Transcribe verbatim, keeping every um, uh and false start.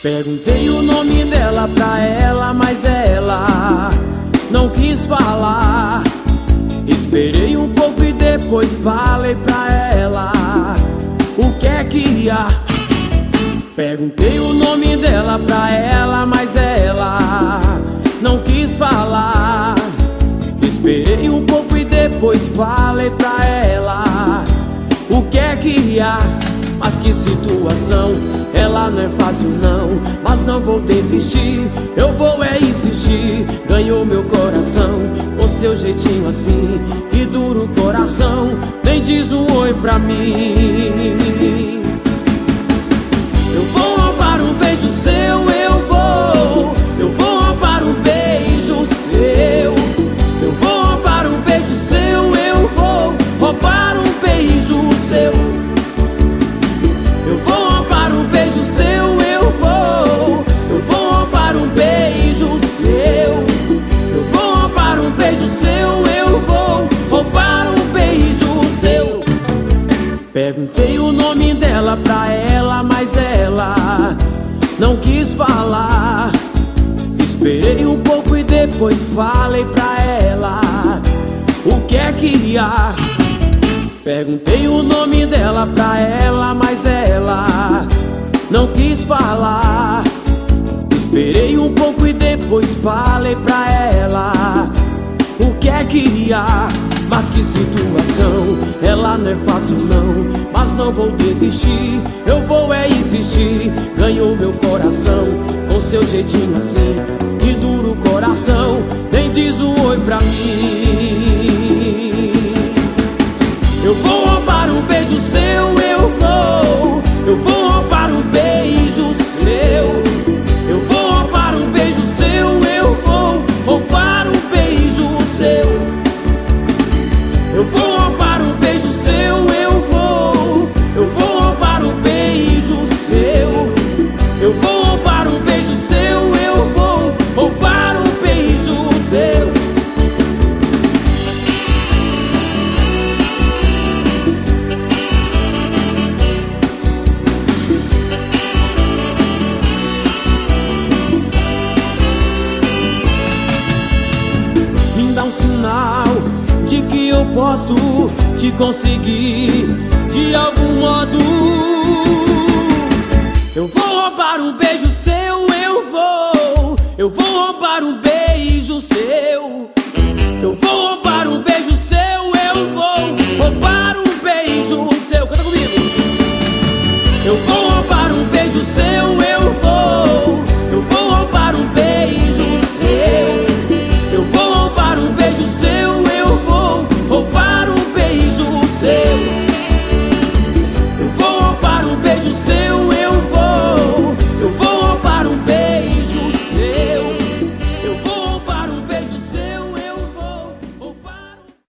Perguntei o nome dela pra ela, mas ela não quis falar. Esperei um pouco e depois falei pra ela o que é que ia. Perguntei o nome dela pra ela, mas ela não quis falar. Esperei um pouco e depois falei pra ela o que é que ia. Mas que situação, ela não é fácil não, mas não vou desistir, eu vou é insistir. Ganhou meu coração, com seu jeitinho assim, que dura o coração, nem diz um oi pra mim. Eu vou roubar um beijo seu, eu vou, eu vou roubar um beijo seu. Eu vou roubar um beijo seu, eu vou roubar um beijo seu. Eu vou roubar um beijo seu, eu vou, eu vou roubar um beijo seu. Eu vou roubar um beijo seu, eu vou roubar um beijo seu. Perguntei o nome dela pra ela, mas ela não quis falar. Esperei um pouco e depois falei pra ela o que é que ia. Perguntei o nome dela pra ela, mas ela não quis falar. Esperei um pouco e depois falei pra ela o que é que ia. Mas que situação, ela não é fácil não, mas não vou desistir, eu vou é insistir. Ganhou meu coração, com seu jeitinho assim, que dura o coração, nem diz um oi pra mim. Eu vou roubar um beijo seu, eu vou, eu vou roubar um beijo seu. Eu vou roubar um beijo seu, eu vou roubar um beijo seu. Eu vou roubar um beijo seu, eu vou, eu vou roubar um beijo seu. Eu vou roubar um beijo seu, eu vou roubar um beijo seu. Me dá um sinal de que eu posso te conseguir de algum modo. Eu vou roubar um beijo seu, eu vou, eu vou roubar um beijo seu. Eu vou roubar um beijo seu, eu vou roubar um beijo seu. Canta comigo. Eu vou